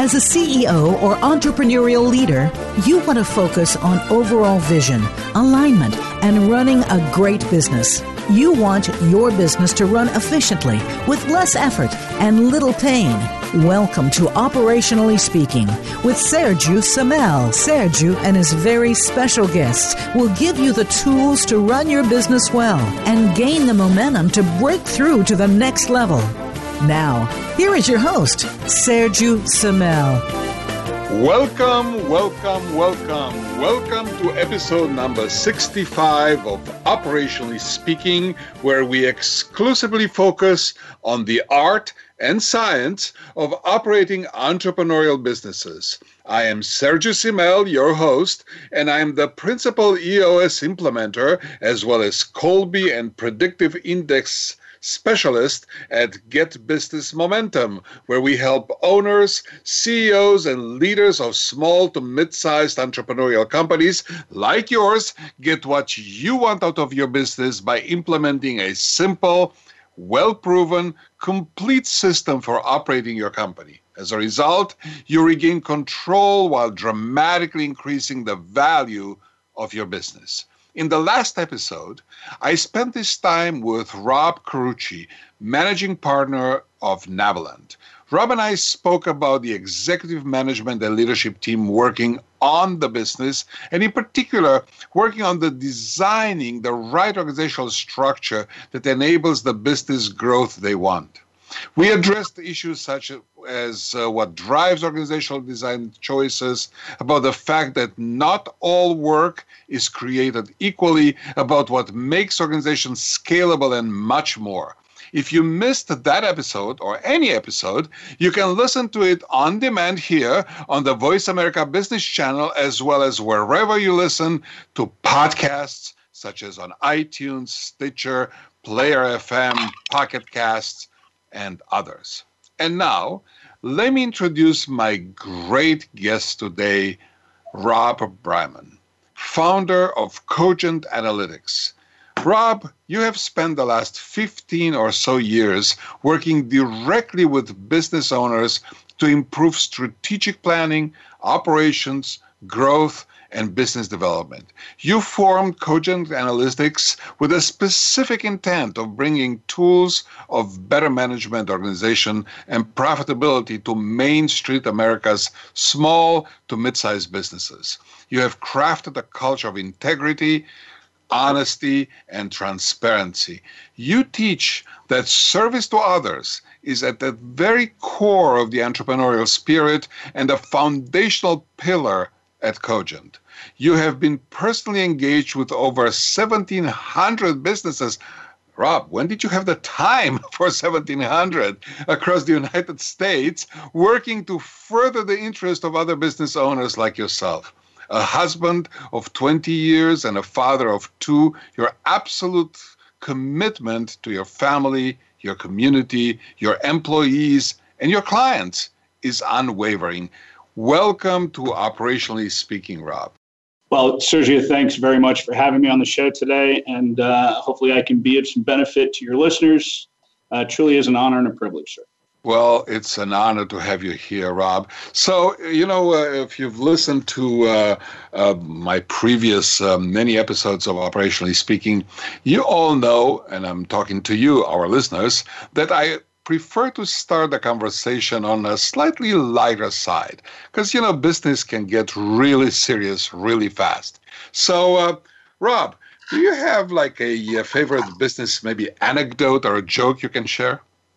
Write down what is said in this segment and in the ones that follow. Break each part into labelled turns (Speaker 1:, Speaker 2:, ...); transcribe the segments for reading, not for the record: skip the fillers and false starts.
Speaker 1: As a CEO or entrepreneurial leader, you want to focus on overall vision, alignment, and running a great business. You want your business to run efficiently with less effort and little pain. Welcome to Operationally Speaking with Sergio Samel. Sergio and his very special guests will give you the tools to run your business well and gain the momentum to break through to the next level. Now, here is your host, Sergio Samel.
Speaker 2: Welcome to episode number 65 of Operationally Speaking, where we exclusively focus on the art and science of operating entrepreneurial businesses. I am Sergio Samel, your host, and I am the principal EOS implementer as well as Kolbe and Predictive Index specialist at Get Business Momentum, where we help owners, CEOs, and leaders of small to mid-sized entrepreneurial companies like yours get what you want out of your business by implementing a simple, well-proven, complete system for operating your company. As a result, you regain control while dramatically increasing the value of your business. In the last episode, I spent this time with Rob Carucci, managing partner of Naviland. Rob and I spoke about the executive management and leadership team working on the business, and in particular, working on the designing the right organizational structure that enables the business growth they want. We addressed issues such as what drives organizational design choices, about the fact that not all work is created equally, about what makes organizations scalable, and much more. If you missed that episode or any episode, you can listen to it on demand here on the Voice America Business Channel, as well as wherever you listen to podcasts, such as on iTunes, Stitcher, Player FM, Pocket Casts, and others. And now, let me introduce my great guest today, Rob Breiman, founder of Cogent Analytics. Rob, you have spent the last 15 or so years working directly with business owners to improve strategic planning, operations, growth, and business development. You formed Cogent Analytics with a specific intent of bringing tools of better management, organization, and profitability to Main Street America's small to mid-sized businesses. You have crafted a culture of integrity, honesty, and transparency. You teach that service to others is at the very core of the entrepreneurial spirit and a foundational pillar at Cogent. You have been personally engaged with over 1,700 businesses. Rob, when did you have the time for 1,700 across the United States, working to further the interest of other business owners like yourself? A husband of 20 years and a father of 2, your absolute commitment to your family, your community, your employees, and your clients is unwavering. Welcome to Operationally Speaking, Rob.
Speaker 3: Well, Sergio, thanks very much for having me on the show today, and hopefully I can be of some benefit to your listeners. Truly is an honor and a privilege, sir.
Speaker 2: Well, it's an honor to have you here, Rob. So, if you've listened to my previous many episodes of Operationally Speaking, you all know, and I'm talking to you, our listeners, that I prefer to start the conversation on a slightly lighter side because, business can get really serious really fast. So, Rob, do you have like a favorite business, maybe anecdote or a joke you can share?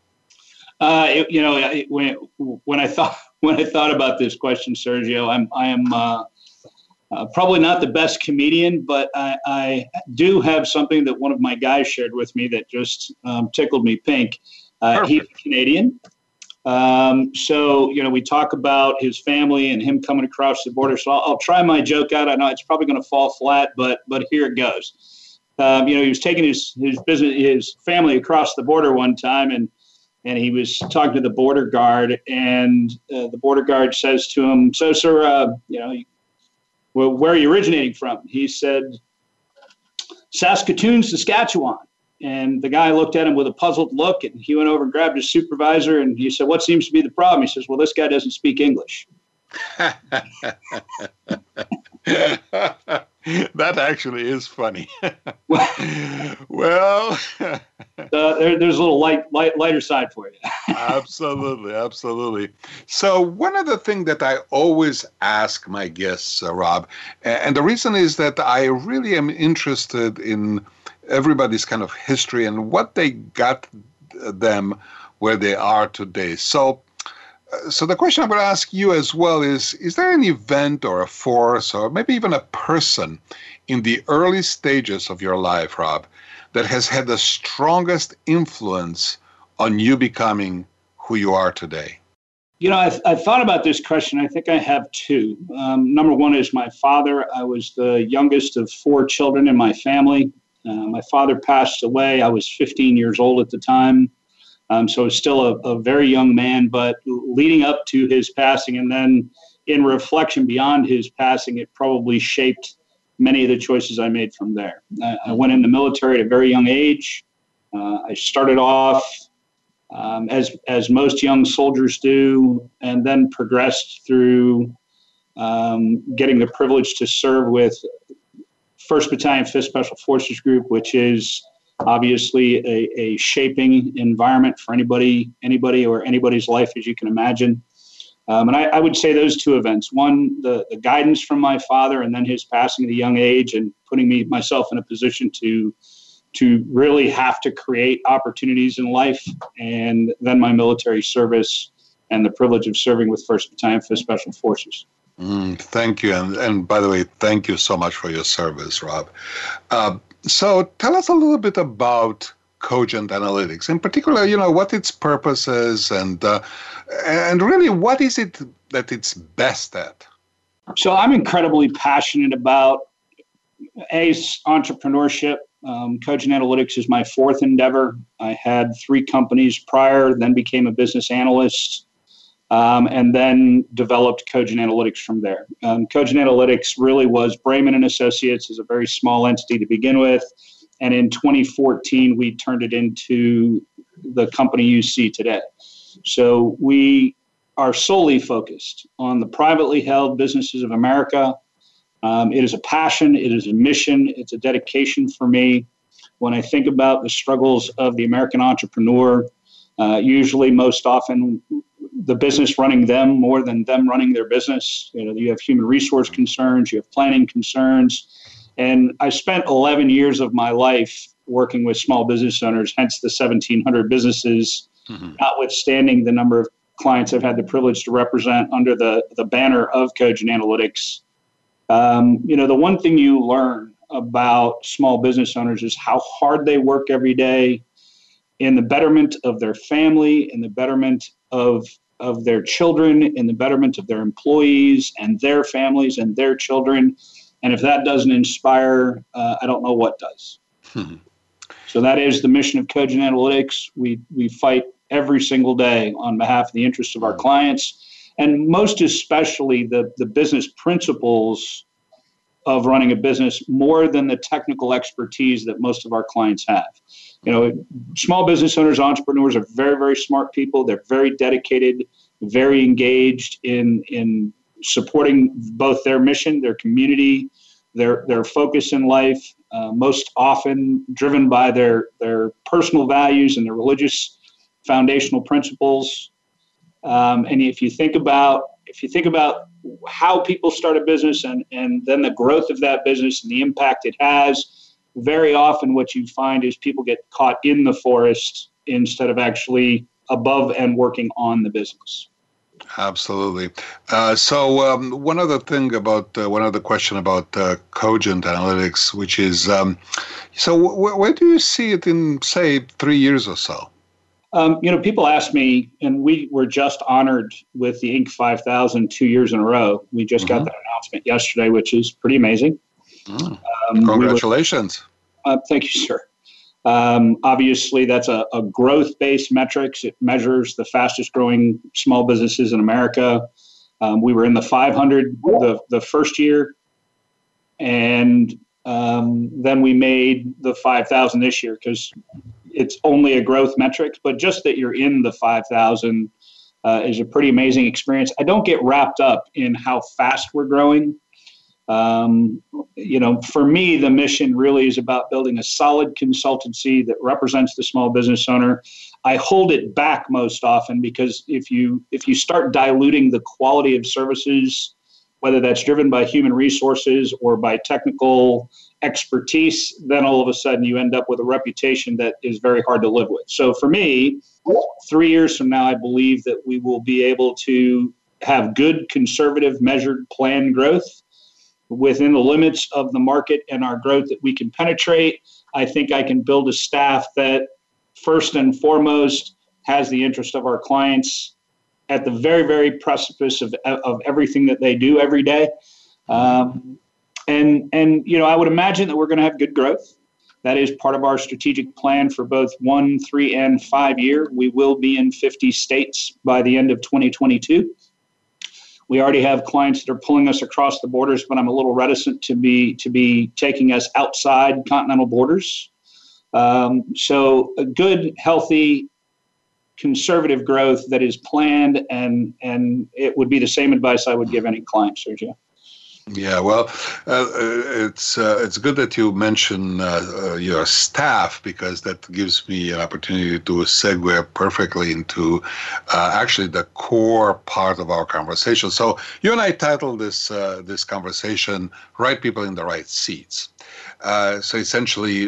Speaker 3: When I thought about this question, Sergio, I am probably not the best comedian, but I do have something that one of my guys shared with me that just tickled me pink. He's Canadian. So, we talk about his family and him coming across the border. So I'll try my joke out. I know it's probably going to fall flat, but here it goes. He was taking his family across the border one time, and he was talking to the border guard, and the border guard says to him, "So, sir, where are you originating from?" He said, "Saskatoon, Saskatchewan." And the guy looked at him with a puzzled look, and he went over and grabbed his supervisor, and he said, "What seems to be the problem?" He says, "Well, this guy doesn't speak English."
Speaker 2: That actually is funny. Well,
Speaker 3: there's a little lighter side for you.
Speaker 2: Absolutely. So one of the things that I always ask my guests, Rob, and the reason is that I really am interested in everybody's kind of history and what they got them where they are today. So the question I'm going to ask you as well is there an event or a force or maybe even a person in the early stages of your life, Rob, that has had the strongest influence on you becoming who you are today?
Speaker 3: You know, I've thought about this question. I think I have two. Number one is my father. I was the youngest of 4 children in my family. My father passed away. I was 15 years old at the time. So I was still a very young man, but leading up to his passing and then in reflection beyond his passing, it probably shaped many of the choices I made from there. I went in the military at a very young age. I started off as most young soldiers do, and then progressed through getting the privilege to serve with 1st Battalion, 5th Special Forces Group, which is obviously a shaping environment for anybody or anybody's life, as you can imagine. And I would say those two events, one, the guidance from my father and then his passing at a young age and putting myself in a position to really have to create opportunities in life, and then my military service and the privilege of serving with 1st Battalion, 5th Special Forces.
Speaker 2: Thank you. And by the way, thank you so much for your service, Rob. So tell us a little bit about Cogent Analytics, in particular, what its purpose is and really what is it that it's best at?
Speaker 3: So I'm incredibly passionate about entrepreneurship. Cogent Analytics is my 4th endeavor. I had 3 companies prior, then became a business analyst, and then developed Cogent Analytics from there. Cogent Analytics really was Brayman & Associates, is a very small entity to begin with. And in 2014, we turned it into the company you see today. So we are solely focused on the privately held businesses of America. It is a passion. It is a mission. It's a dedication for me. When I think about the struggles of the American entrepreneur, usually most often the business running them more than them running their business. You have human resource concerns, you have planning concerns. And I spent 11 years of my life working with small business owners, hence the 1,700 businesses, notwithstanding the number of clients I've had the privilege to represent under the banner of Cogent Analytics. The one thing you learn about small business owners is how hard they work every day in the betterment of their family, in the betterment of their children, in the betterment of their employees and their families and their children. And if that doesn't inspire, I don't know what does. So that is the mission of Cogent Analytics. We fight every single day on behalf of the interests of our clients, and most especially the business principles of running a business more than the technical expertise that most of our clients have. Small business owners, entrepreneurs are very, very smart people. They're very dedicated, very engaged in supporting both their mission, their community, their focus in life, most often driven by their personal values and their religious foundational principles. And if you think about how people start a business and then the growth of that business and the impact it has, very often what you find is people get caught in the forest instead of actually above and working on the business.
Speaker 2: Absolutely. So one other question about Cogent Analytics, which is, where do you see it in, say, 3 years or so?
Speaker 3: People ask me, and we were just honored with the Inc. 5000 2 years in a row. We just got that announcement yesterday, which is pretty amazing.
Speaker 2: Congratulations.
Speaker 3: Thank you, sir. Obviously, that's a growth-based metrics. It measures the fastest growing small businesses in America. We were in the 500 the first year, and then we made the 5,000 this year, because it's only a growth metric. But just that you're in the 5,000 is a pretty amazing experience. I don't get wrapped up in how fast we're growing. For me, the mission really is about building a solid consultancy that represents the small business owner. I hold it back most often because if you start diluting the quality of services, whether that's driven by human resources or by technical expertise, then all of a sudden you end up with a reputation that is very hard to live with. So for me, 3 years from now, I believe that we will be able to have good, conservative, measured, planned growth within the limits of the market and our growth that we can penetrate. I think I can build a staff that first and foremost has the interest of our clients at the very, very precipice of everything that they do every day. I would imagine that we're going to have good growth. That is part of our strategic plan for both 1, 3, and 5 year. We will be in 50 states by the end of 2022. We already have clients that are pulling us across the borders, but I'm a little reticent to be taking us outside continental borders. So a good, healthy, conservative growth that is planned, and it would be the same advice I would give any client, Sergio.
Speaker 2: Yeah, well, it's good that you mention your staff, because that gives me an opportunity to segue perfectly into actually the core part of our conversation. So you and I titled this conversation "Right People in the Right Seats." So essentially,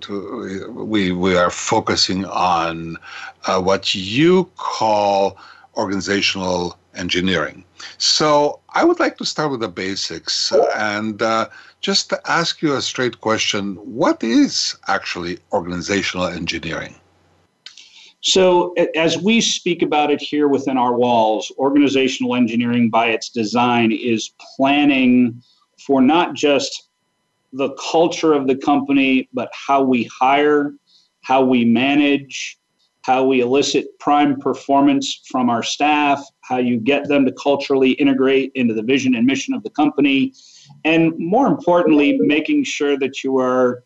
Speaker 2: we are focusing on what you call organizational engineering. So I would like to start with the basics and just to ask you a straight question. What is actually organizational engineering?
Speaker 3: So as we speak about it here within our walls, organizational engineering by its design is planning for not just the culture of the company, but how we hire, how we manage, how we elicit prime performance from our staff, how you get them to culturally integrate into the vision and mission of the company, and more importantly, making sure you are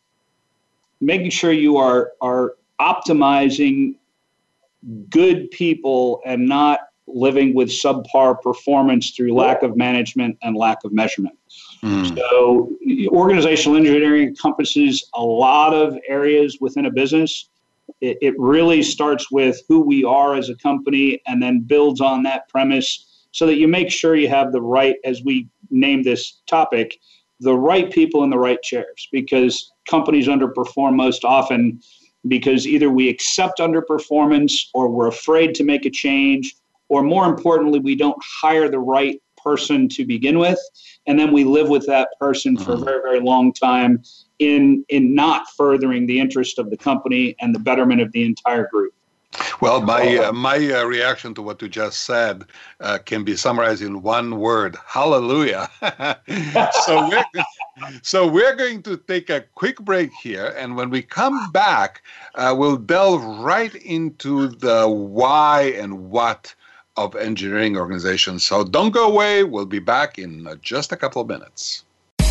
Speaker 3: optimizing good people and not living with subpar performance through lack of management and lack of measurement. So organizational engineering encompasses a lot of areas within a business. It really starts with who we are as a company and then builds on that premise so that you make sure you have the right, as we name this topic, the right people in the right chairs, because companies underperform most often because either we accept underperformance or we're afraid to make a change, or more importantly, we don't hire the right person to begin with, and then we live with that person for a very, very long time in not furthering the interest of the company and the betterment of the entire group.
Speaker 2: Well, my reaction to what you just said can be summarized in one word: hallelujah. So we're going to take a quick break here, and when we come back, we'll delve right into the why and what of engineering organizations. So don't go away. We'll be back in just a couple of minutes.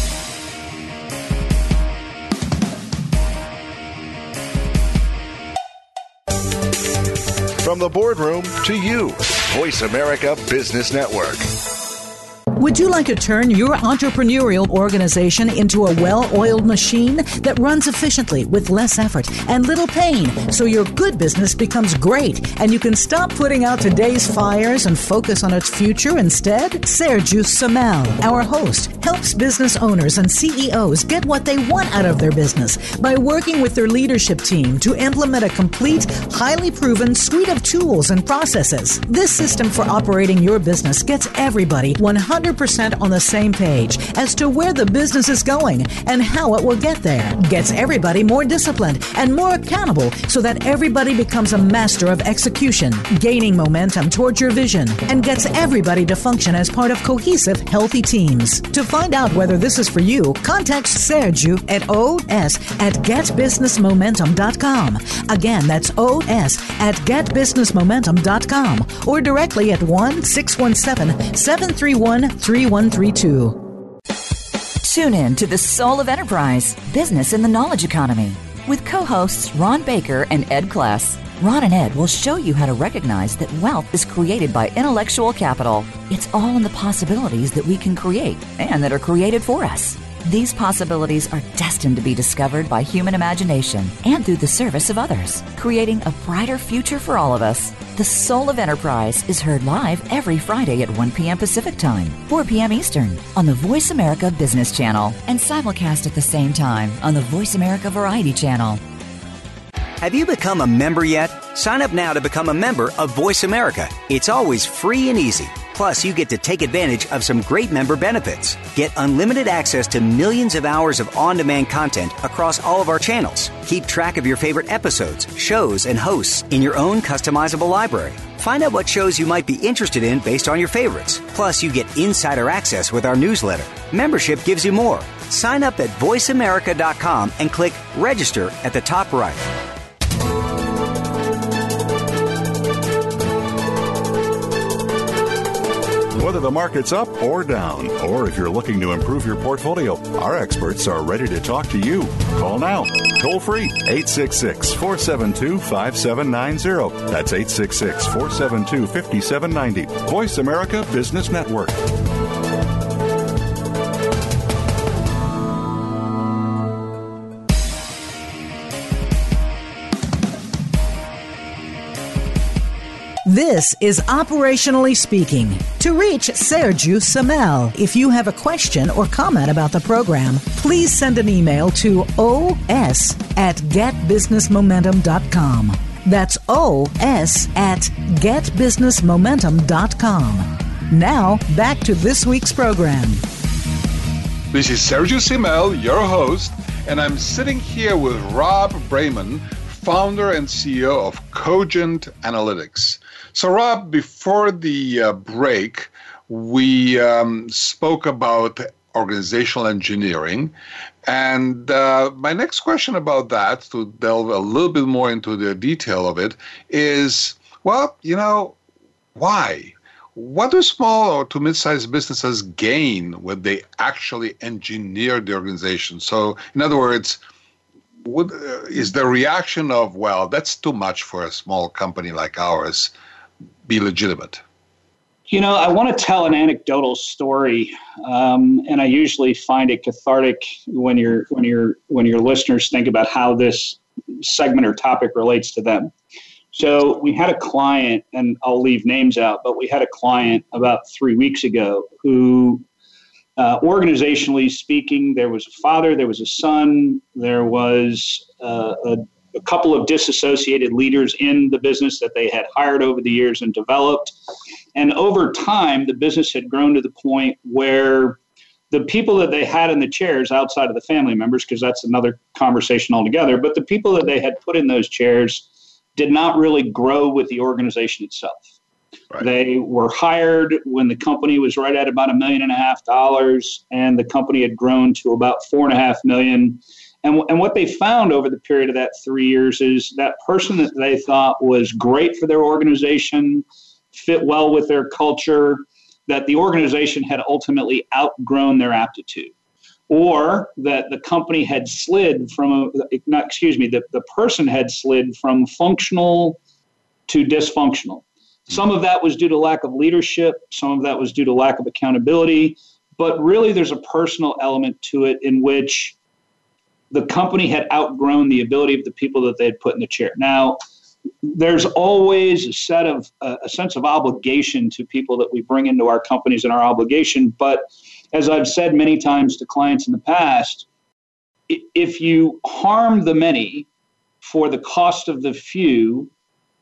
Speaker 4: From the boardroom to you, Voice America Business Network.
Speaker 1: Would you like to turn your entrepreneurial organization into a well-oiled machine that runs efficiently with less effort and little pain, so your good business becomes great and you can stop putting out today's fires and focus on its future instead? Sergio Samel, our host, helps business owners and CEOs get what they want out of their business by working with their leadership team to implement a complete, highly proven suite of tools and processes. This system for operating your business gets everybody 100% on the same page as to where the business is going and how it will get there. Gets everybody more disciplined and more accountable so that everybody becomes a master of execution, gaining momentum towards your vision, and gets everybody to function as part of cohesive, healthy teams. To find out whether this is for you, contact Sergio at os@getbusinessmomentum.com. Again, that's os@getbusinessmomentum.com or directly at 1-617-731-3132.
Speaker 5: Tune in to The Soul of Enterprise, Business in the Knowledge Economy, with co-hosts Ron Baker and Ed Kless. Ron and Ed will show you how to recognize that wealth is created by intellectual capital. It's all in the possibilities that we can create and that are created for us. These possibilities are destined to be discovered by human imagination and through the service of others, creating a brighter future for all of us. The Soul of Enterprise is heard live every Friday at 1 p.m. Pacific Time, 4 p.m. Eastern on the Voice America Business Channel and simulcast at the same time on the Voice America Variety Channel.
Speaker 6: Have you become a member yet? Sign up now to become a member of Voice America. It's always free and easy. Plus, you get to take advantage of some great member benefits. Get unlimited access to millions of hours of on-demand content across all of our channels. Keep track of your favorite episodes, shows, and hosts in your own customizable library. Find out what shows you might be interested in based on your favorites. Plus, you get insider access with our newsletter. Membership gives you more. Sign up at voiceamerica.com and click Register at the top right.
Speaker 7: Whether the market's up or down, or if you're looking to improve your portfolio, our experts are ready to talk to you. Call now. Toll free, 866-472-5790. That's 866-472-5790. Voice America Business Network.
Speaker 1: This is Operationally Speaking. To reach Sergio Samel, if you have a question or comment about the program, please send an email to os@getbusinessmomentum.com. That's os@getbusinessmomentum.com. Now, back to this week's program.
Speaker 2: This is Sergio Samel, your host, and I'm sitting here with Rob Brayman, founder and CEO of Cogent Analytics. So, Rob, before the break, we spoke about organizational engineering. And my next question about that, to delve a little bit more into the detail of it, is, well, why? What do small or to mid-sized businesses gain when they actually engineer the organization? So, in other words, is the reaction of, well, that's too much for a small company like ours, be legitimate?
Speaker 3: I want to tell an anecdotal story, and I usually find it cathartic when your listeners think about how this segment or topic relates to them. So we had a client, and I'll leave names out, but we had a client about 3 weeks ago who, organizationally speaking, there was a father, there was a son, there was a couple of disassociated leaders in the business that they had hired over the years and developed. And over time, the business had grown to the point where the people that they had in the chairs outside of the family members, because that's another conversation altogether, but the people that they had put in those chairs did not really grow with the organization itself. Right. They were hired when the company was right at about $1.5 million, and the company had grown to about $4.5 million. And what they found over the period of that 3 years is that person that they thought was great for their organization, fit well with their culture, that the organization had ultimately outgrown their aptitude, or that the company had slid from the person had slid from functional to dysfunctional. Some of that was due to lack of leadership. Some of that was due to lack of accountability. But really, there's a personal element to it in which the company had outgrown the ability of the people that they had put in the chair. Now, there's always a sense of obligation to people that we bring into our companies and our obligation. But as I've said many times to clients in the past, if you harm the many for the cost of the few,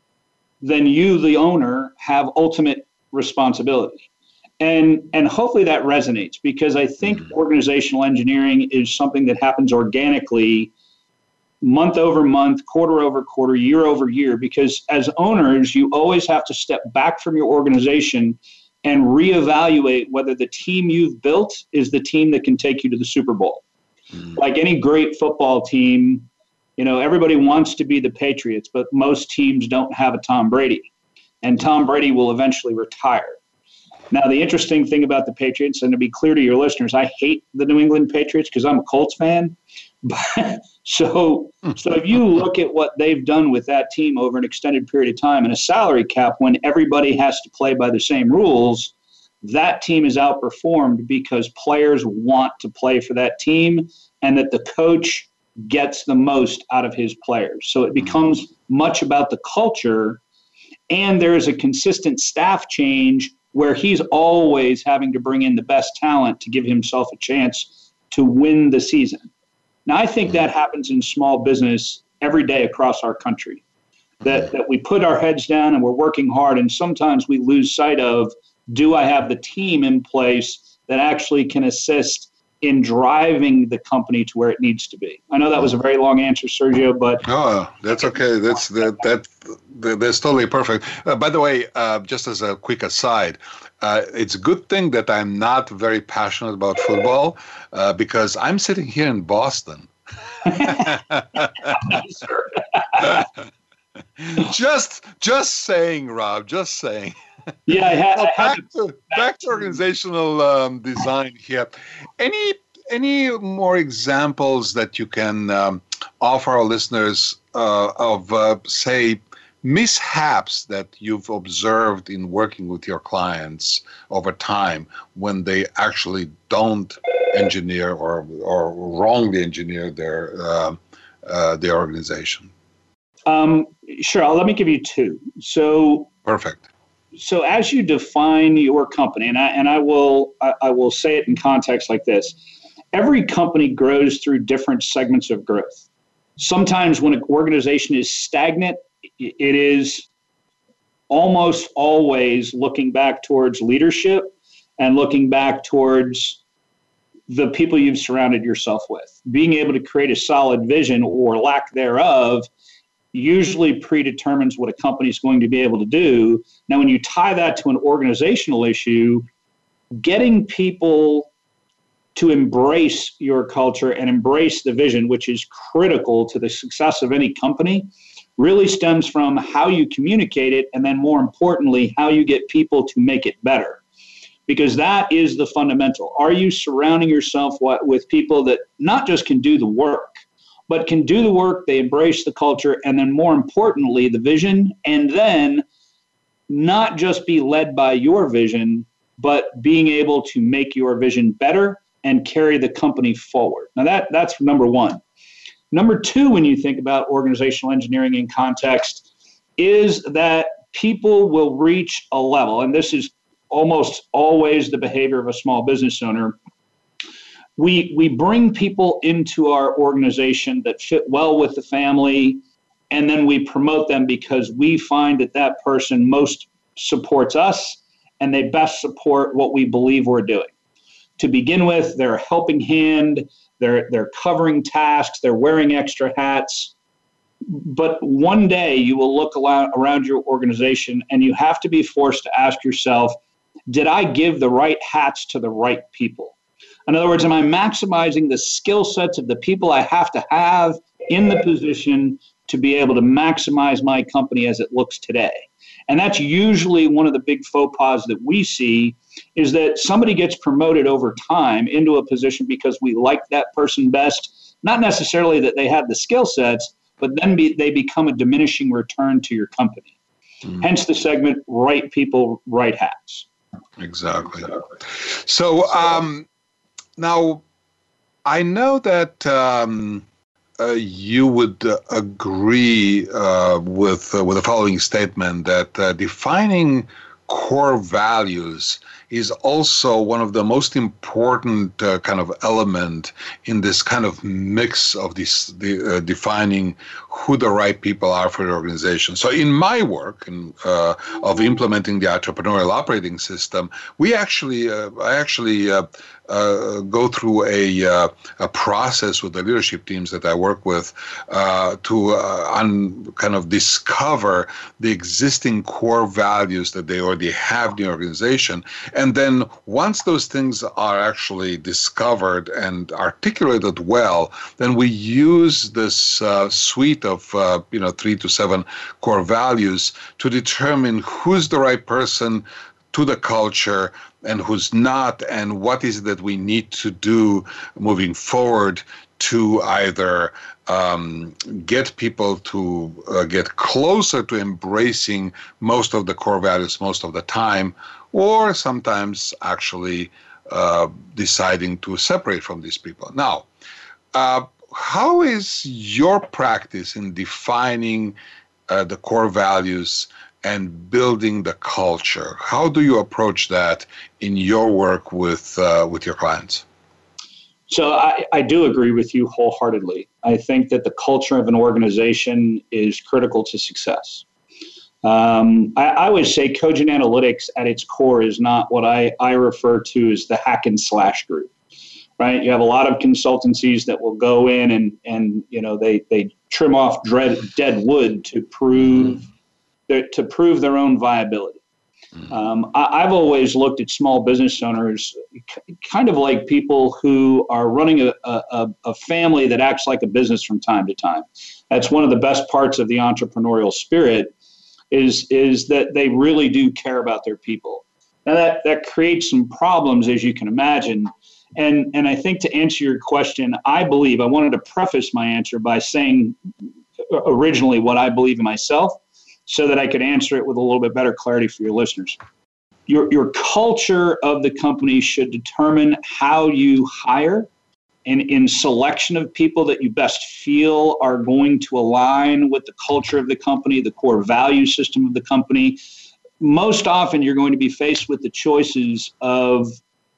Speaker 3: then you, the owner, have ultimate responsibility. And hopefully that resonates, because I think organizational engineering is something that happens organically, month over month, quarter over quarter, year over year, because as owners, you always have to step back from your organization and reevaluate whether the team you've built is the team that can take you to the Super Bowl. Like any great football team, everybody wants to be the Patriots, but most teams don't have a Tom Brady, and Tom Brady will eventually retire. Now, the interesting thing about the Patriots, and to be clear to your listeners, I hate the New England Patriots because I'm a Colts fan. But, so if you look at what they've done with that team over an extended period of time and a salary cap when everybody has to play by the same rules, that team is outperformed because players want to play for that team and that the coach gets the most out of his players. So it becomes much about the culture, and there is a consistent staff change where he's always having to bring in the best talent to give himself a chance to win the season. Now, I think that happens in small business every day across our country, that we put our heads down and we're working hard, and sometimes we lose sight of, do I have the team in place that actually can assist in driving the company to where it needs to be? I know that was a very long answer, Sergio, but...
Speaker 2: Oh, that's okay. That's totally perfect. By the way, just as a quick aside, it's a good thing that I'm not very passionate about football because I'm sitting here in Boston. Just saying, Rob, just saying.
Speaker 3: Yeah,
Speaker 2: back to organizational design here. Any more examples that you can offer our listeners of, say, mishaps that you've observed in working with your clients over time when they actually don't engineer or wrongly engineer their organization?
Speaker 3: Sure. Let me give you two.
Speaker 2: Perfect.
Speaker 3: So as you define your company, and I will say it in context like this: every company grows through different segments of growth. Sometimes when an organization is stagnant, it is almost always looking back towards leadership and looking back towards the people you've surrounded yourself with. Being able to create a solid vision or lack thereof usually predetermines what a company is going to be able to do. Now, when you tie that to an organizational issue, getting people to embrace your culture and embrace the vision, which is critical to the success of any company, really stems from how you communicate it, and then more importantly, how you get people to make it better. Because that is the fundamental. Are you surrounding yourself with people that not just can do the work, but can do the work, they embrace the culture, and then more importantly, the vision, and then not just be led by your vision, but being able to make your vision better and carry the company forward. Now that's number one. Number two, when you think about organizational engineering in context, is that people will reach a level, and this is almost always the behavior of a small business owner. We bring people into our organization that fit well with the family, and then we promote them because we find that person most supports us and they best support what we believe we're doing. To begin with, they're a helping hand, they're covering tasks, they're wearing extra hats. But one day you will look around your organization and you have to be forced to ask yourself, did I give the right hats to the right people? In other words, am I maximizing the skill sets of the people I have to have in the position to be able to maximize my company as it looks today? And that's usually one of the big faux pas that we see, is that somebody gets promoted over time into a position because we like that person best, not necessarily that they have the skill sets, but then they become a diminishing return to your company. Hence the segment, right people, right hats.
Speaker 2: Exactly. So now I know that you would agree with the following statement, that defining core values is also one of the most important kind of element in this kind of mix of defining who the right people are for the organization. So in my work of implementing the entrepreneurial operating system, I actually go through a process with the leadership teams that I work with to kind of discover the existing core values that they already have in the organization. And then once those things are actually discovered and articulated well, then we use this suite of 3 to 7 core values to determine who's the right person to the culture and who's not, and what is it that we need to do moving forward to either get people to get closer to embracing most of the core values most of the time, or sometimes actually deciding to separate from these people. Now, how is your practice in defining the core values and building the culture? How do you approach that in your work with your clients?
Speaker 3: So I do agree with you wholeheartedly. I think that the culture of an organization is critical to success. I would say Cogent Analytics at its core is not what I refer to as the hack and slash group, right? You have a lot of consultancies that will go in and they trim off dead wood to prove their own viability. I've always looked at small business owners kind of like people who are running a family that acts like a business from time to time. That's one of the best parts of the entrepreneurial spirit is that they really do care about their people. Now that creates some problems, as you can imagine. And I think to answer your question, I wanted to preface my answer by saying originally what I believe in myself, so that I could answer it with a little bit better clarity for your listeners. Your culture of the company should determine how you hire, and in selection of people that you best feel are going to align with the culture of the company, the core value system of the company. Most often you're going to be faced with the choices of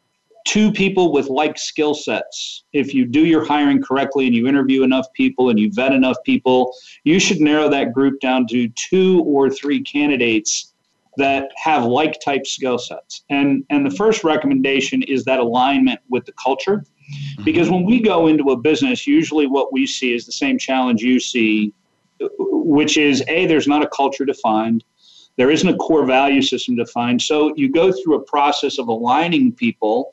Speaker 3: two people with like skill sets. If you do your hiring correctly and you interview enough people and you vet enough people, you should narrow that group down to 2 or 3 candidates that have like type skill sets. And the first recommendation is that alignment with the culture. Because when we go into a business, usually what we see is the same challenge you see, which is there's not a culture defined. There isn't a core value system defined. So you go through a process of aligning people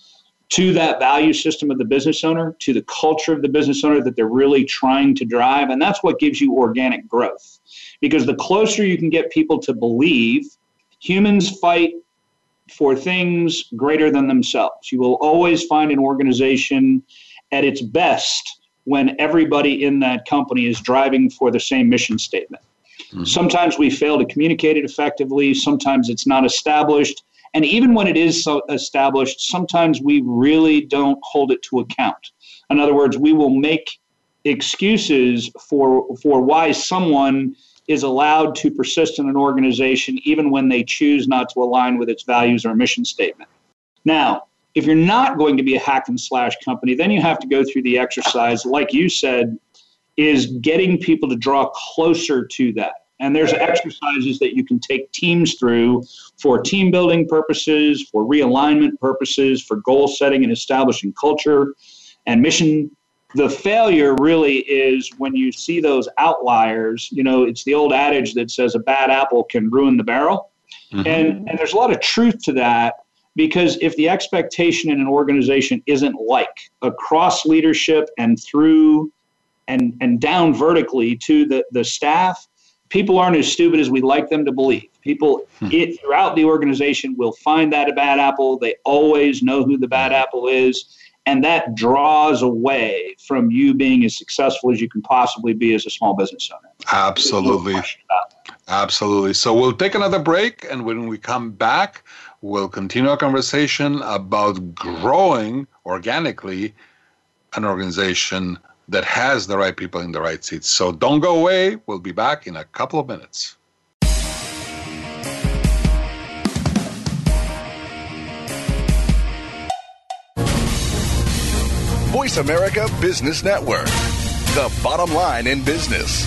Speaker 3: to that value system of the business owner, to the culture of the business owner that they're really trying to drive. And that's what gives you organic growth. Because the closer you can get people to believe, humans fight for things greater than themselves. You will always find an organization at its best when everybody in that company is driving for the same mission statement. Mm-hmm. Sometimes we fail to communicate it effectively. Sometimes it's not established. And even when it is so established, sometimes we really don't hold it to account. In other words, we will make excuses for why someone is allowed to persist in an organization even when they choose not to align with its values or mission statement. Now, if you're not going to be a hack and slash company, then you have to go through the exercise, like you said, is getting people to draw closer to that. And there's exercises that you can take teams through for team building purposes, for realignment purposes, for goal setting and establishing culture and mission. The failure really is when you see those outliers. It's the old adage that says a bad apple can ruin the barrel. Mm-hmm. And there's a lot of truth to that, because if the expectation in an organization isn't like across leadership and through and down vertically to the staff, people aren't as stupid as we like them to believe. People throughout the organization will find that a bad apple. They always know who the bad apple is. And that draws away from you being as successful as you can possibly be as a small business owner.
Speaker 2: Absolutely. Absolutely. So we'll take another break. And when we come back, we'll continue our conversation about growing organically an organization that has the right people in the right seats. So don't go away. We'll be back in a couple of minutes.
Speaker 4: Voice America Business Network, the bottom line in business.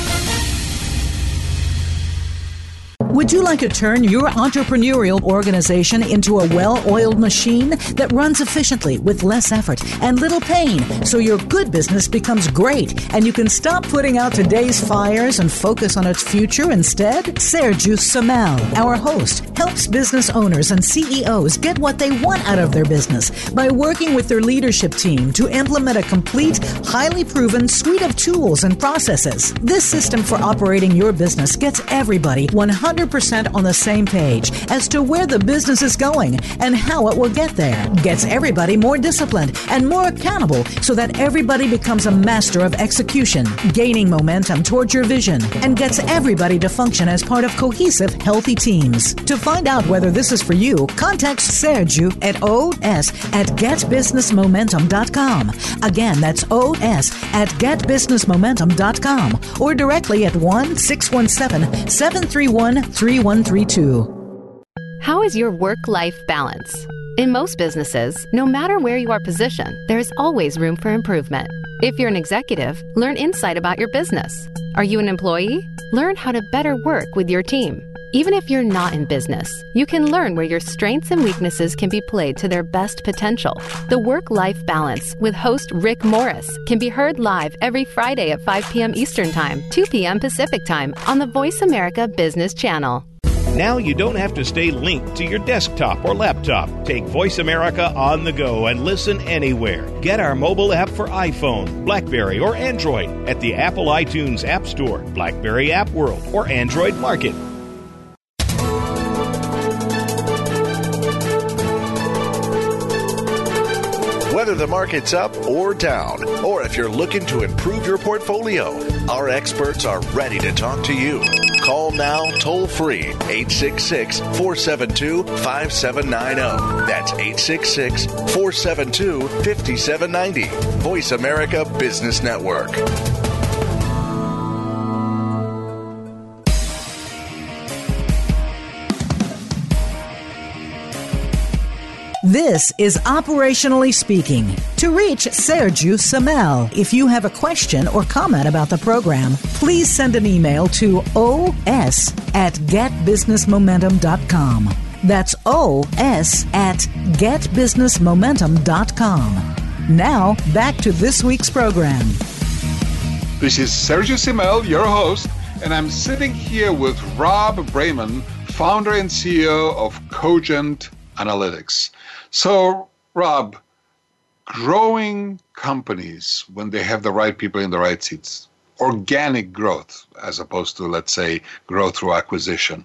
Speaker 1: Would you like to turn your entrepreneurial organization into a well-oiled machine that runs efficiently with less effort and little pain, so your good business becomes great and you can stop putting out today's fires and focus on its future instead? Sergiu Samel, our host, helps business owners and CEOs get what they want out of their business by working with their leadership team to implement a complete, highly proven suite of tools and processes. This system for operating your business gets everybody 100% 100% on the same page as to where the business is going and how it will get there. Gets everybody more disciplined and more accountable so that everybody becomes a master of execution, gaining momentum towards your vision, and gets everybody to function as part of cohesive, healthy teams. To find out whether this is for you, contact Sergio at os@getbusinessmomentum.com. Again, that's os@getbusinessmomentum.com or directly at 1-617-731-3132.
Speaker 8: How is your work-life balance? In most businesses, no matter where you are positioned, there is always room for improvement. If you're an executive, learn insight about your business. Are you an employee? Learn how to better work with your team. Even if you're not in business, you can learn where your strengths and weaknesses can be played to their best potential. The Work-Life Balance with host Rick Morris can be heard live every Friday at 5 p.m. Eastern Time, 2 p.m. Pacific Time on the Voice America Business Channel.
Speaker 9: Now you don't have to stay linked to your desktop or laptop. Take Voice America on the go and listen anywhere. Get our mobile app for iPhone, BlackBerry, or Android at the Apple iTunes App Store, BlackBerry App World, or Android Market.
Speaker 4: Whether the market's up or down, or if you're looking to improve your portfolio, our experts are ready to talk to you. Call now toll free 866-472-5790. That's 866-472-5790. Voice America Business Network.
Speaker 1: This is Operationally Speaking. To reach Sergio Samel, if you have a question or comment about the program, please send an email to os@getbusinessmomentum.com. That's os@getbusinessmomentum.com. Now, back to this week's program.
Speaker 2: This is Sergio Samel, your host, and I'm sitting here with Rob Brayman, founder and CEO of Cogent Analytics. So, Rob, growing companies when they have the right people in the right seats, organic growth as opposed to, let's say, growth through acquisition.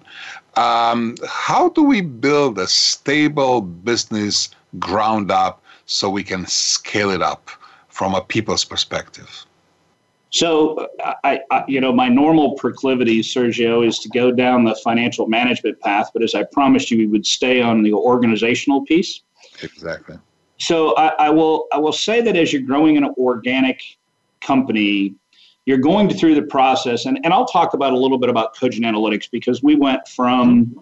Speaker 2: How do we build a stable business ground up so we can scale it up from a people's perspective?
Speaker 3: So, my normal proclivity, Sergio, is to go down the financial management path. But as I promised you, we would stay on the organizational piece.
Speaker 2: Exactly.
Speaker 3: So I will say that as you're growing an organic company, you're going through the process, and I'll talk about a little bit about Cogent Analytics, because we went from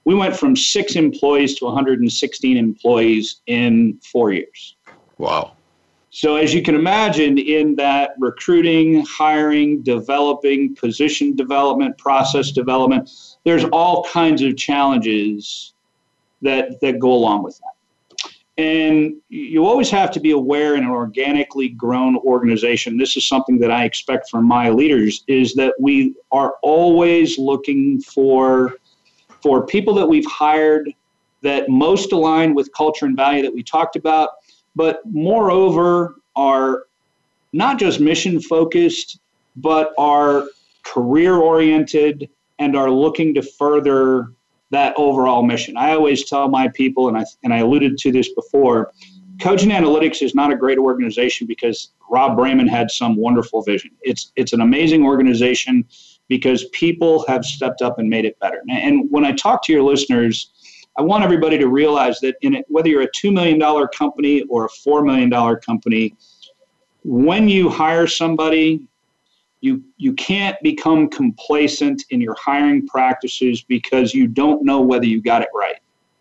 Speaker 3: 6 employees to 116 employees in 4 years.
Speaker 2: Wow.
Speaker 3: So as you can imagine, in that recruiting, hiring, developing, position development, process development, there's all kinds of challenges that go along with that. And you always have to be aware in an organically grown organization, this is something that I expect from my leaders, is that we are always looking for people that we've hired that most align with culture and value that we talked about, but moreover are not just mission focused, but are career oriented and are looking to further that overall mission. I always tell my people, and I alluded to this before, Cogent Analytics is not a great organization because Rob Brayman had some wonderful vision. It's an amazing organization because people have stepped up and made it better. And when I talk to your listeners, I want everybody to realize that whether you're a $2 million company or a $4 million company, when you hire somebody, you can't become complacent in your hiring practices because you don't know whether you got it right.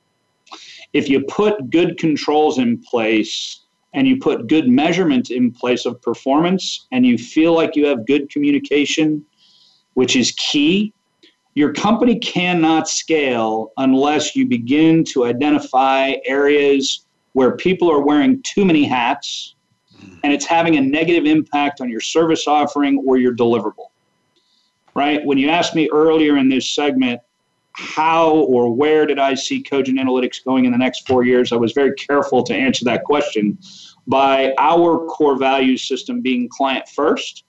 Speaker 3: If you put good controls in place and you put good measurement in place of performance and you feel like you have good communication, which is key, your company cannot scale unless you begin to identify areas where people are wearing too many hats and it's having a negative impact on your service offering or your deliverable, right? When you asked me earlier in this segment, how or where did I see Cogent Analytics going in the next 4 years, I was very careful to answer that question by our core value system being client first,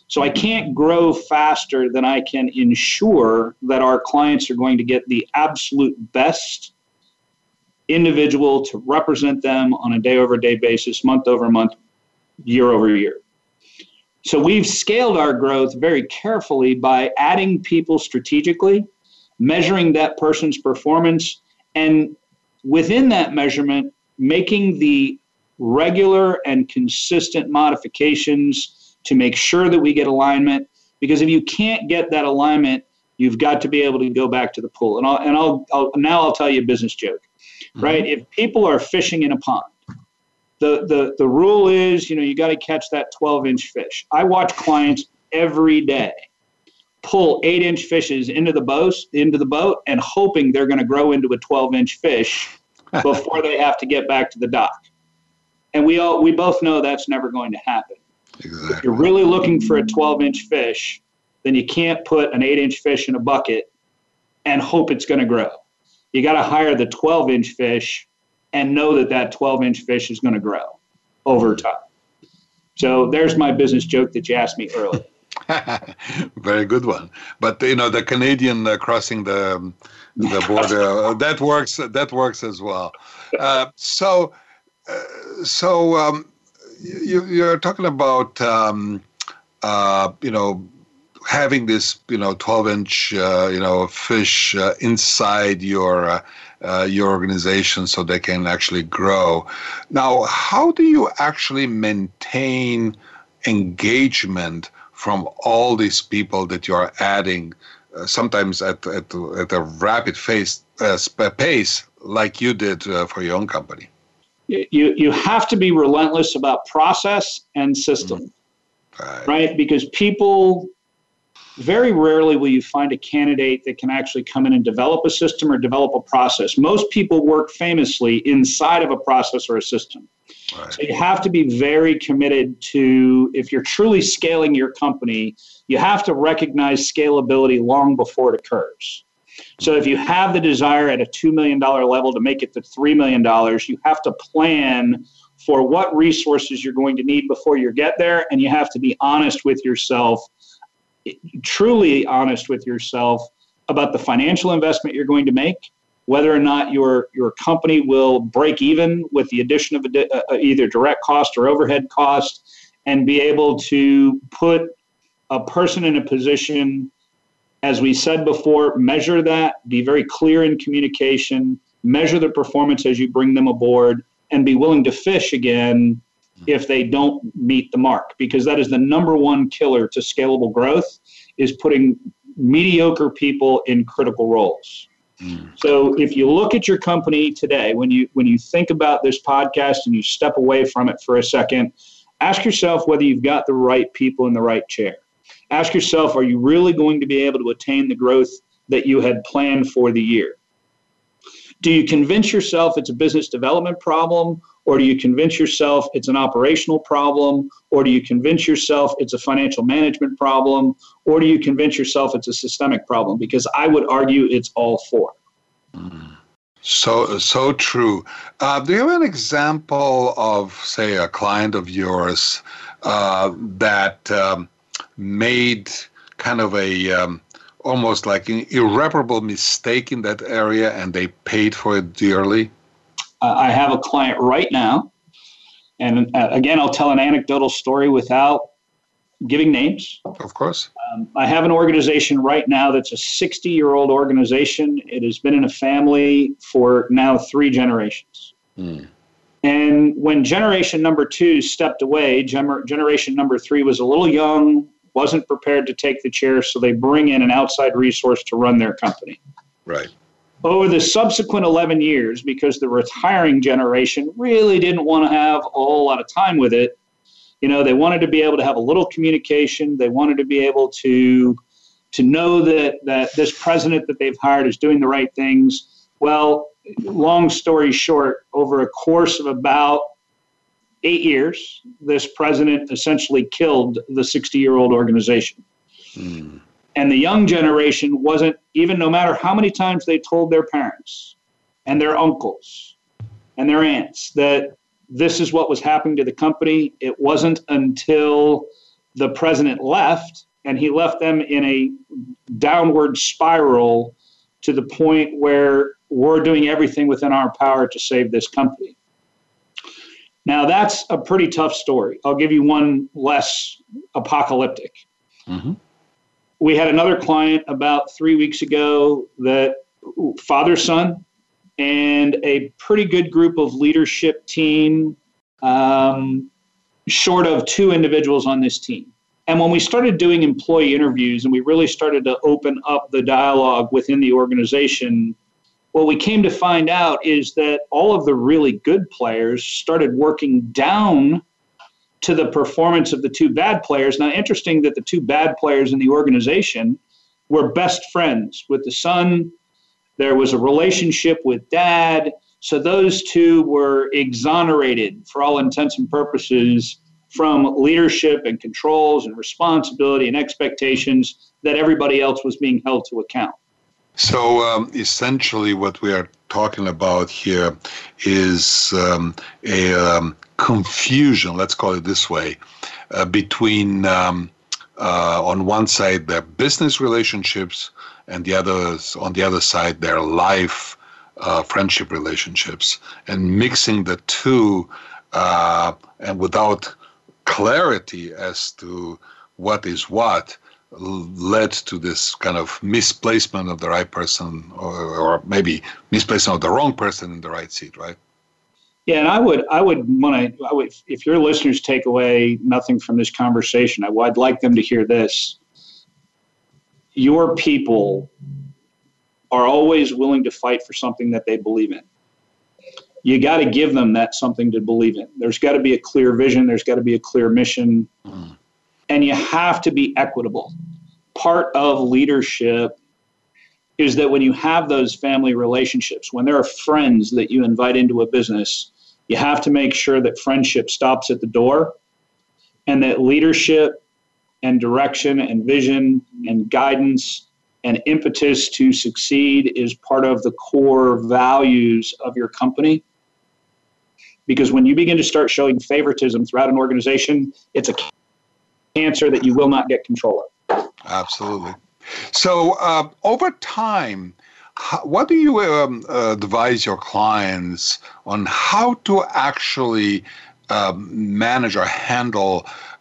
Speaker 3: So I can't grow faster than I can ensure that our clients are going to get the absolute best individual to represent them on a day-over-day basis, month-over-month, year-over-year. So we've scaled our growth very carefully by adding people strategically, measuring that person's performance, and within that measurement, making the regular and consistent modifications to make sure that we get alignment. Because if you can't get that alignment, you've got to be able to go back to the pool. And I'll tell you a business joke, right? If people are fishing in a pond, the rule is, you got to catch that 12-inch fish. I watch clients every day pull 8-inch fishes into the boat and hoping they're going to grow into a 12-inch fish before they have to get back to the dock. And we both know that's never going to happen. Exactly. If you're really looking for a 12-inch fish, then you can't put an 8-inch fish in a bucket and hope it's going to grow. You got to hire the 12-inch fish and know that 12-inch fish is going to grow over time. So there's my business joke that you asked me earlier.
Speaker 2: Very good one. But the Canadian crossing the border that works as well. You're talking about having this 12-inch fish inside your organization so they can actually grow. Now, how do you actually maintain engagement from all these people that you are adding, sometimes at a rapid pace like you did for your own company?
Speaker 3: You have to be relentless about process and system, right? Because people, very rarely will you find a candidate that can actually come in and develop a system or develop a process. Most people work famously inside of a process or a system. Right. So you have to be very committed to, if you're truly scaling your company, you have to recognize scalability long before it occurs. So if you have the desire at a $2 million level to make it to $3 million, you have to plan for what resources you're going to need before you get there. And you have to be honest with yourself, truly honest with yourself about the financial investment you're going to make, whether or not your company will break even with the addition of either direct cost or overhead cost, and be able to put a person in a position, as we said before, measure that, be very clear in communication, measure the performance as you bring them aboard, and be willing to fish again if they don't meet the mark. Because that is the number one killer to scalable growth, is putting mediocre people in critical roles. So if you look at your company today, when you think about this podcast and you step away from it for a second, ask yourself whether you've got the right people in the right chair. Ask yourself, are you really going to be able to attain the growth that you had planned for the year? Do you convince yourself it's a business development problem, or do you convince yourself it's an operational problem, or do you convince yourself it's a financial management problem, or do you convince yourself it's a systemic problem? Because I would argue it's all four.
Speaker 2: So true. Do you have an example of, say, a client of yours that made kind of a almost like an irreparable mistake in that area, and they paid for it dearly?
Speaker 3: I have a client right now, and again, I'll tell an anecdotal story without giving names.
Speaker 2: Of course.
Speaker 3: I have an organization right now that's a 60-year-old organization. It has been in a family for now 3 generations. And when generation number 2 stepped away, generation number 3 was a little young, wasn't prepared to take the chair, so they bring in an outside resource to run their company.
Speaker 2: Right.
Speaker 3: Over the subsequent 11 years, because the retiring generation really didn't want to have a whole lot of time with it, they wanted to be able to have a little communication. They wanted to be able to know that this president that they've hired is doing the right things. Well, long story short, over a course of about 8 years, this president essentially killed the 60-year-old organization. And the young generation wasn't, even no matter how many times they told their parents and their uncles and their aunts that this is what was happening to the company, it wasn't until the president left, and he left them in a downward spiral to the point where we're doing everything within our power to save this company. Now, that's a pretty tough story. I'll give you one less apocalyptic. Mm-hmm. We had another client about 3 weeks ago that father, son, and a pretty good group of leadership team, short of 2 individuals on this team. And when we started doing employee interviews and we really started to open up the dialogue within the organization, what we came to find out is that all of the really good players started working down to the performance of the 2 bad players. Now, interesting that the 2 bad players in the organization were best friends with the son. There was a relationship with dad. So those 2 were exonerated for all intents and purposes from leadership and controls and responsibility and expectations that everybody else was being held to account.
Speaker 2: So essentially what we are talking about here is a confusion, let's call it this way, between on one side their business relationships and on the other side their life friendship relationships, and mixing the 2 and without clarity as to what is what led to this kind of misplacement of the right person, or maybe misplacement of the wrong person in the right seat, right?
Speaker 3: Yeah, and I would if your listeners take away nothing from this conversation, I'd like them to hear this. Your people are always willing to fight for something that they believe in. You got to give them that something to believe in. There's got to be a clear vision. There's got to be a clear mission. And you have to be equitable. Part of leadership is that when you have those family relationships, when there are friends that you invite into a business, you have to make sure that friendship stops at the door, and that leadership and direction and vision and guidance and impetus to succeed is part of the core values of your company. Because when you begin to start showing favoritism throughout an organization, it's a cancer that you will not get control of.
Speaker 2: Absolutely. So over time, what do you advise your clients on how to actually manage or handle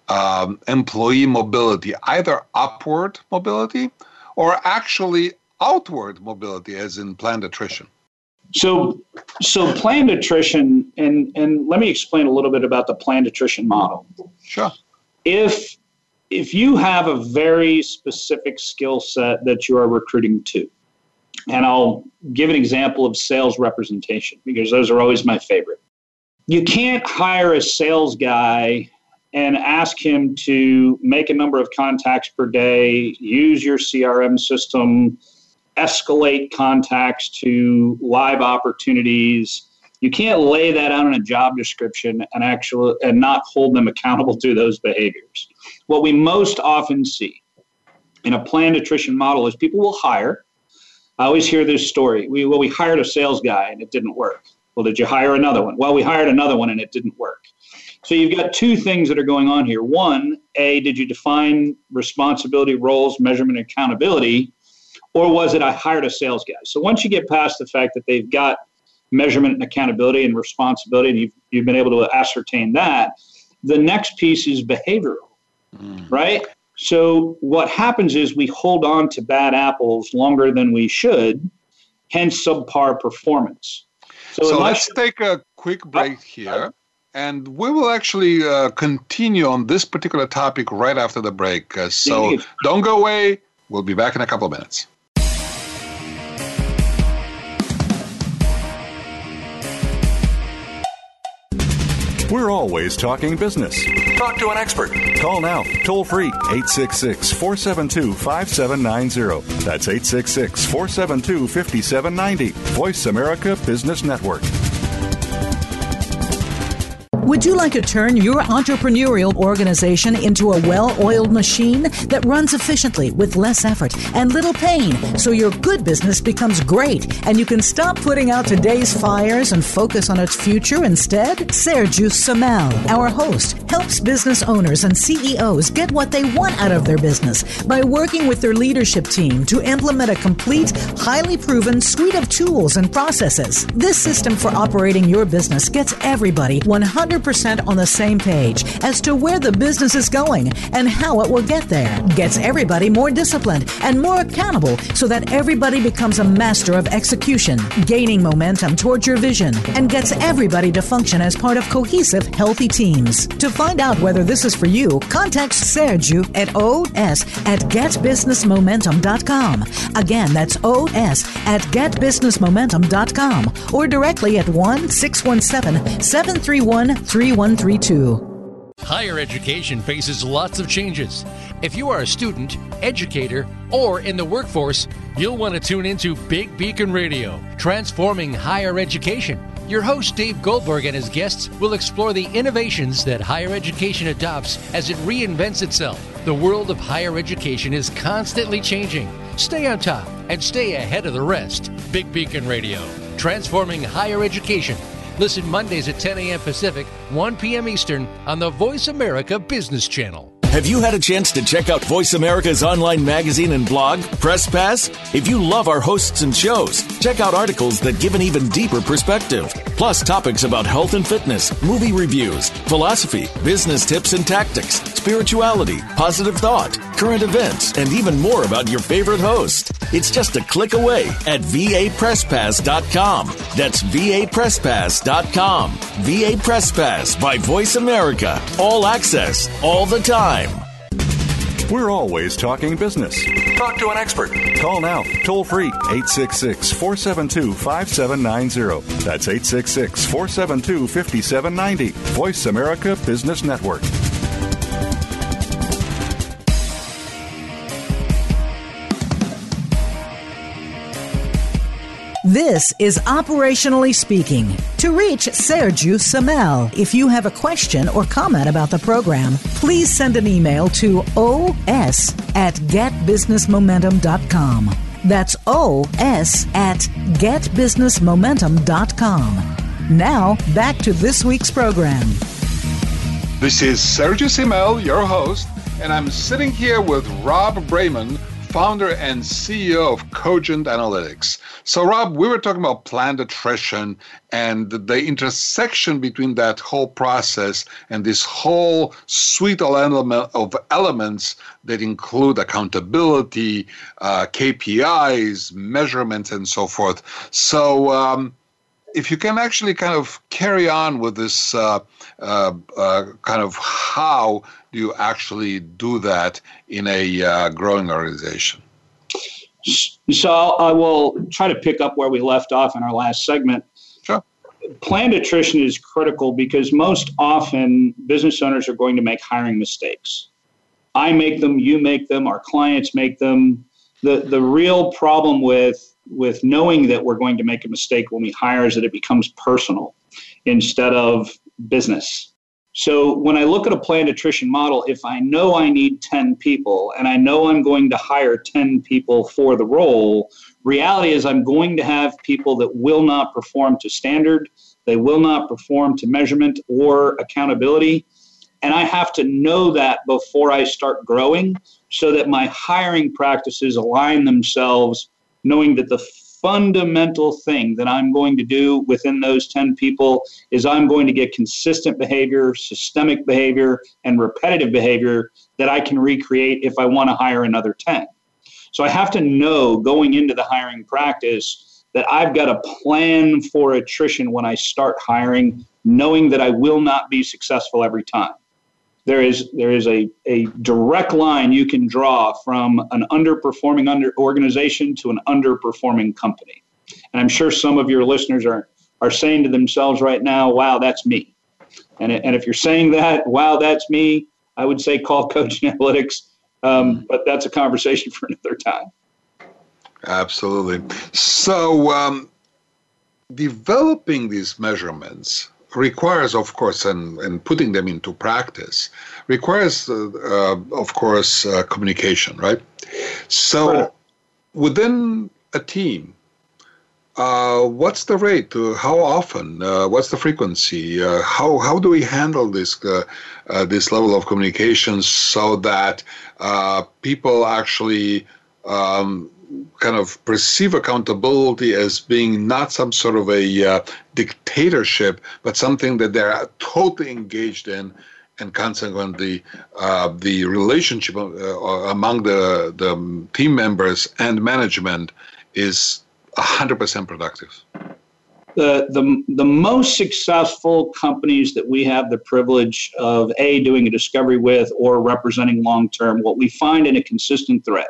Speaker 2: employee mobility, either upward mobility or actually outward mobility, as in planned attrition?
Speaker 3: So planned attrition, and let me explain a little bit about the planned attrition model.
Speaker 2: Sure.
Speaker 3: If you have a very specific skill set that you are recruiting to, and I'll give an example of sales representation because those are always my favorite. You can't hire a sales guy and ask him to make a number of contacts per day, use your CRM system, escalate contacts to live opportunities. You can't lay that out in a job description and not hold them accountable to those behaviors. What we most often see in a planned attrition model is people will hire. I always hear this story. We hired a sales guy and it didn't work. Well, did you hire another one? Well, we hired another one and it didn't work. So you've got 2 things that are going on here. One, did you define responsibility, roles, measurement, and accountability? Or was it I hired a sales guy? So once you get past the fact that they've got measurement and accountability and responsibility, and you've been able to ascertain that, the next piece is behavioral, right? So what happens is we hold on to bad apples longer than we should, hence subpar performance.
Speaker 2: So let's take a quick break here, and we will actually continue on this particular topic right after the break. So don't go away. We'll be back in a couple of minutes.
Speaker 7: We're always talking business.
Speaker 4: Talk to an expert.
Speaker 7: Call now, toll free, 866-472-5790. That's 866-472-5790. Voice America Business Network.
Speaker 1: Would you like to turn your entrepreneurial organization into a well-oiled machine that runs efficiently with less effort and little pain so your good business becomes great and you can stop putting out today's fires and focus on its future instead? Sergio Samel, our host, helps business owners and CEOs get what they want out of their business by working with their leadership team to implement a complete, highly proven suite of tools and processes. This system for operating your business gets everybody 100% on the same page as to where the business is going and how it will get there. Gets everybody more disciplined and more accountable so that everybody becomes a master of execution, gaining momentum towards your vision, and gets everybody to function as part of cohesive, healthy teams. To find out whether this is for you, contact Sergio at os@getbusinessmomentum.com. Again, that's os@getbusinessmomentum.com or directly at 1-617-731-3132.
Speaker 10: Higher education faces lots of changes. If you are a student, educator, or in the workforce, you'll want to tune into Big Beacon Radio, transforming higher education. Your host, Dave Goldberg, and his guests will explore the innovations that higher education adopts as it reinvents itself. The world of higher education is constantly changing. Stay on top and stay ahead of the rest. Big Beacon Radio, transforming higher education. Listen Mondays at 10 a.m. Pacific, 1 p.m. Eastern on the Voice America Business Channel.
Speaker 11: Have you had a chance to check out Voice America's online magazine and blog, Press Pass? If you love our hosts and shows, check out articles that give an even deeper perspective. Plus topics about health and fitness, movie reviews, philosophy, business tips and tactics, spirituality, positive thought, current events, and even more about your favorite host. It's just a click away at vapresspass.com. That's vapresspass.com. VA Press Pass by Voice America. All access, all the time.
Speaker 7: We're always talking business.
Speaker 4: Talk to an expert.
Speaker 7: Call now, toll free, 866-472-5790. That's 866-472-5790. Voice America Business Network.
Speaker 1: This is Operationally Speaking. To reach Sergio Samel, if you have a question or comment about the program, please send an email to os@getbusinessmomentum.com. That's os@getbusinessmomentum.com. Now, back to this week's program.
Speaker 2: This is Sergio Samel, your host, and I'm sitting here with Rob Brayman, founder and CEO of Cogent Analytics. So, Rob, we were talking about planned attrition and the intersection between that whole process and this whole suite of elements that include accountability, KPIs, measurements, and so forth. So, if you can actually kind of carry on with this kind of how do you actually do that in a growing organization?
Speaker 3: So I will try to pick up where we left off in our last segment.
Speaker 2: Sure.
Speaker 3: Planned attrition is critical because most often business owners are going to make hiring mistakes. I make them, you make them, our clients make them. The real problem with knowing that we're going to make a mistake when we hire is that it becomes personal instead of business. So when I look at a planned attrition model, if I know I need 10 people and I know I'm going to hire 10 people for the role, reality is I'm going to have people that will not perform to standard, they will not perform to measurement or accountability. And I have to know that before I start growing so that my hiring practices align themselves, knowing that the fundamental thing that I'm going to do within those 10 people is I'm going to get consistent behavior, systemic behavior, and repetitive behavior that I can recreate if I want to hire another 10. So I have to know going into the hiring practice that I've got a plan for attrition when I start hiring, knowing that I will not be successful every time. There is a direct line you can draw from an underperforming organization to an underperforming company. And I'm sure some of your listeners are saying to themselves right now, wow, that's me. And if you're saying that, wow, that's me, I would say call Cogent Analytics. But that's a conversation for another time.
Speaker 2: Absolutely. So developing these measurements, requires, of course, and putting them into practice requires, of course, communication, right? So within a team, what's the rate? How often? What's the frequency? How do we handle this level of communication so that people actually kind of perceive accountability as being not some sort of a dictatorship, but something that they're totally engaged in, and consequently the relationship among the team members and management is 100% productive?
Speaker 3: The most successful companies that we have the privilege of doing a discovery with or representing long term, what we find in a consistent thread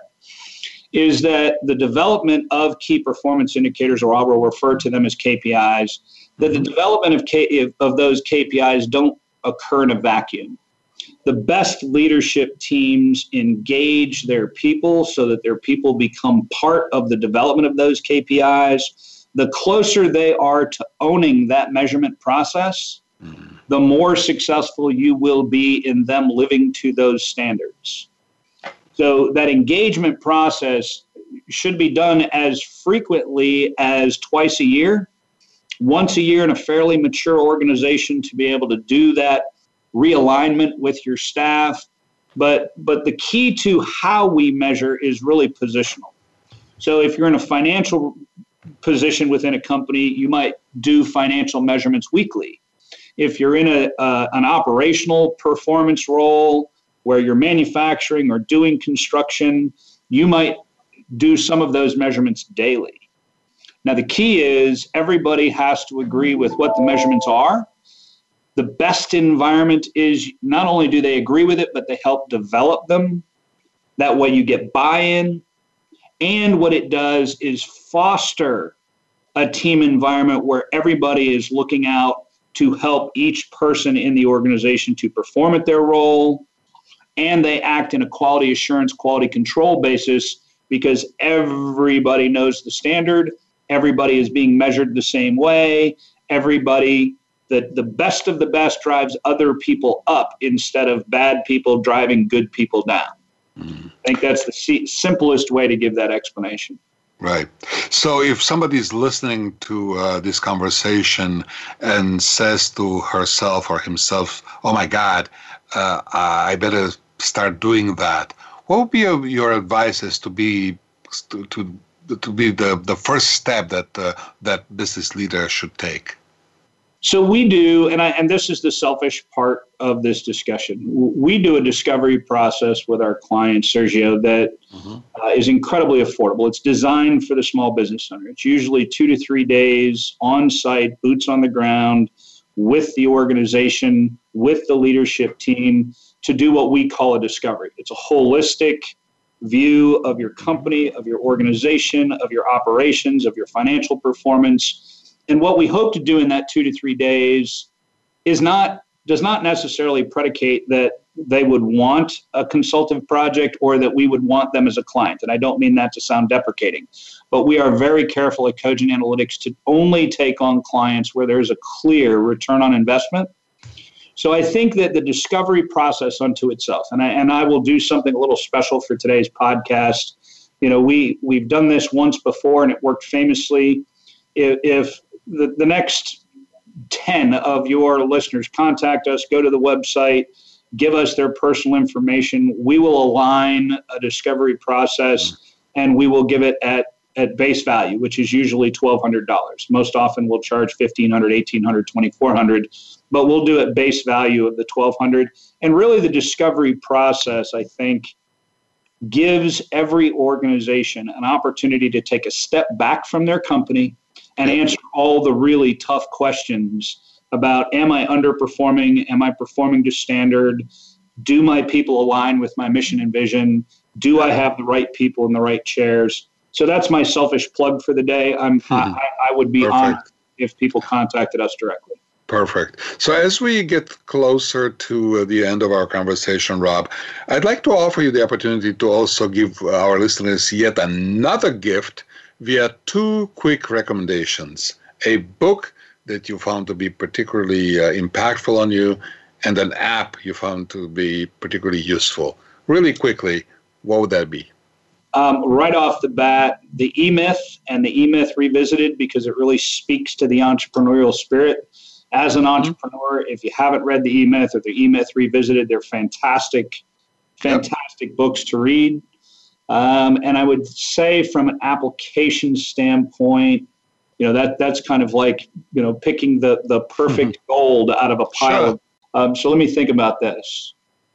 Speaker 3: is that the development of key performance indicators, or I will refer to them as KPIs, that the development of those KPIs don't occur in a vacuum. The best leadership teams engage their people so that their people become part of the development of those KPIs. The closer they are to owning that measurement process, the more successful you will be in them living to those standards. So that engagement process should be done as frequently as twice a year, once a year in a fairly mature organization to be able to do that realignment with your staff. But the key to how we measure is really positional. So if you're in a financial position within a company, you might do financial measurements weekly. If you're in an operational performance role where you're manufacturing or doing construction, you might do some of those measurements daily. Now, the key is everybody has to agree with what the measurements are. The best environment is not only do they agree with it, but they help develop them. That way you get buy-in. And what it does is foster a team environment where everybody is looking out to help each person in the organization to perform at their role. And they act in a quality assurance, quality control basis because everybody knows the standard. Everybody is being measured the same way. Everybody, the best of the best drives other people up instead of bad people driving good people down. I think that's the simplest way to give that explanation.
Speaker 2: Right. So if somebody's listening to this conversation and says to herself or himself, oh my God, I better start doing that, what would be your advice as to be the first step that business leader should take?
Speaker 3: So we do, and this is the selfish part of this discussion. We do a discovery process with our clients, Sergio, that is incredibly affordable. It's designed for the small business owner. It's usually 2 to 3 days on site, boots on the ground, with the organization, with the leadership team, to do what we call a discovery. It's a holistic view of your company, of your organization, of your operations, of your financial performance. And what we hope to do in that 2 to 3 days does not necessarily predicate that they would want a consultative project or that we would want them as a client. And I don't mean that to sound deprecating, but we are very careful at Cogent Analytics to only take on clients where there's a clear return on investment. So I think that the discovery process unto itself, and I will do something a little special for today's podcast. You know, we've done this once before and it worked famously. If the next 10 of your listeners contact us, go to the website, give us their personal information, we will align a discovery process and we will give it at base value, which is usually $1,200. Most often we'll charge $1,500, $1,800, $2,400, but we'll do it base value of the $1,200. And really the discovery process, I think, gives every organization an opportunity to take a step back from their company and answer all the really tough questions about, am I underperforming? Am I performing to standard? Do my people align with my mission and vision? Do I have the right people in the right chairs? So that's my selfish plug for the day. I would be honored if people contacted us directly.
Speaker 2: Perfect. So as we get closer to the end of our conversation, Rob, I'd like to offer you the opportunity to also give our listeners yet another gift via 2 quick recommendations: a book that you found to be particularly impactful on you, and an app you found to be particularly useful? Really quickly, what would that be?
Speaker 3: Right off the bat, the E-Myth and the E-Myth Revisited, because it really speaks to the entrepreneurial spirit. As an entrepreneur, if you haven't read the E-Myth or the E-Myth Revisited, they're fantastic books to read. And I would say from an application standpoint, that's kind of like, picking the perfect gold out of a pile.
Speaker 2: Sure.
Speaker 3: So let me think about this.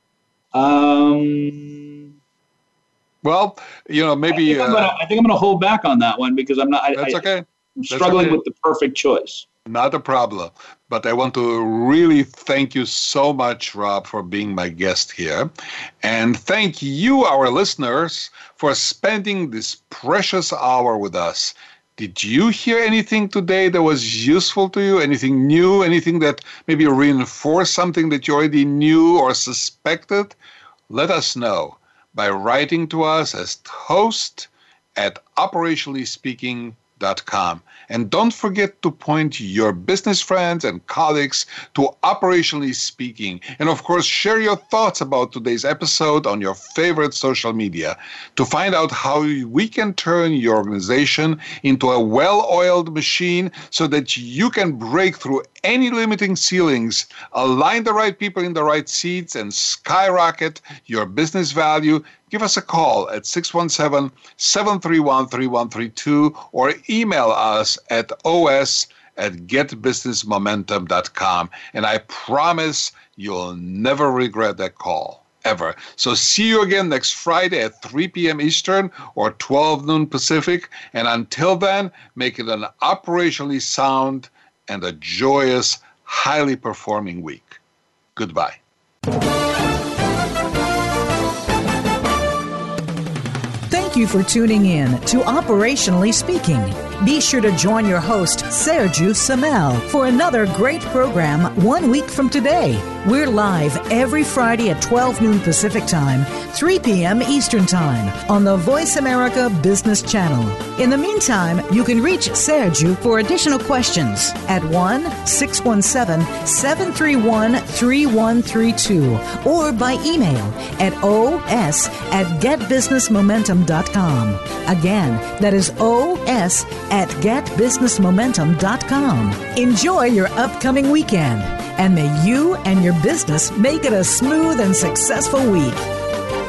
Speaker 2: Well, maybe
Speaker 3: I think I'm going to hold back on that one because I'm not.
Speaker 2: That's okay.
Speaker 3: I'm struggling with the perfect choice.
Speaker 2: Not a problem. But I want to really thank you so much, Rob, for being my guest here. And thank you, our listeners, for spending this precious hour with us. Did you hear anything today that was useful to you? Anything new? Anything that maybe reinforced something that you already knew or suspected? Let us know by writing to us as host@operationallyspeaking.com. And don't forget to point your business friends and colleagues to Operationally Speaking. And of course, share your thoughts about today's episode on your favorite social media to find out how we can turn your organization into a well-oiled machine so that you can break through any limiting ceilings, align the right people in the right seats, and skyrocket your business value. Give us a call at 617-731-3132 or email us at os@getbusinessmomentum.com. And I promise you'll never regret that call, ever. So see you again next Friday at 3 p.m. Eastern or 12 noon Pacific. And until then, make it an operationally sound and a joyous, highly performing week. Goodbye.
Speaker 1: Thank you for tuning in to Operationally Speaking. Be sure to join your host, Sergio Samel, for another great program 1 week from today. We're live every Friday at 12 noon Pacific Time, 3 p.m. Eastern Time on the Voice America Business Channel. In the meantime, you can reach Sergio for additional questions at 1-617-731-3132 or by email at os@getbusinessmomentum.com. Again, that is os@getbusinessmomentum.com. Enjoy your upcoming weekend, and may you and your business make it a smooth and successful week.